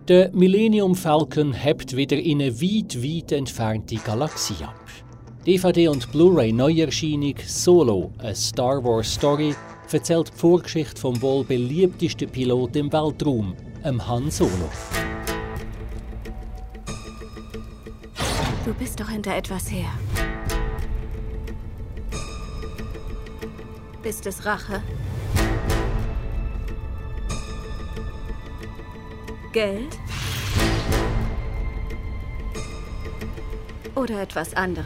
Der Millennium Falcon hebt wieder in eine weit entfernte Galaxie ab. DVD- und Blu-ray-Neuerscheinung Solo, eine Star Wars Story, erzählt die Vorgeschichte vom wohl beliebtesten Pilot im Weltraum, Han Solo. Du bist doch hinter etwas her. Ist es Rache? Geld? Oder etwas anderes?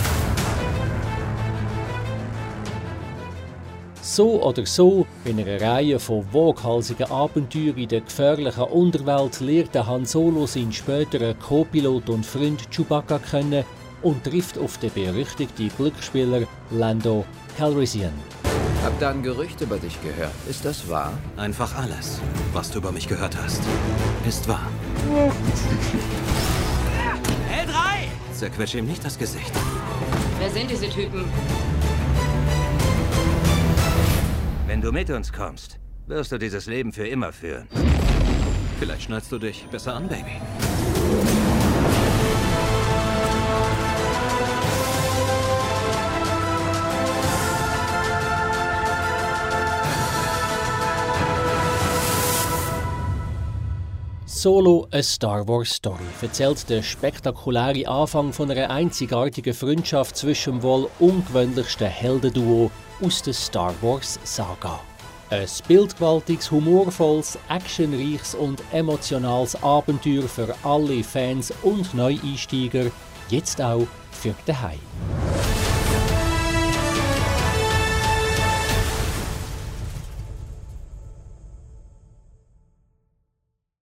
So oder so, in einer Reihe von waghalsigen Abenteuern in der gefährlichen Unterwelt lernt Han Solo seinen späteren Co-Pilot und Freund Chewbacca kennen und trifft auf den berüchtigten Glücksspieler Lando Calrissian. Hab da ein Gerücht über dich gehört. Ist das wahr? Einfach alles, was du über mich gehört hast, ist wahr. L3! Zerquetsch ihm nicht das Gesicht. Wer sind diese Typen? Wenn du mit uns kommst, wirst du dieses Leben für immer führen. Vielleicht schnallst du dich besser an, Baby. Solo, a Star Wars Story, erzählt den spektakulären Anfang von einer einzigartigen Freundschaft zwischen dem wohl ungewöhnlichsten Heldenduo aus der Star Wars Saga. Ein bildgewaltiges, humorvolles, actionreiches und emotionales Abenteuer für alle Fans und Neueinsteiger, jetzt auch für daheim.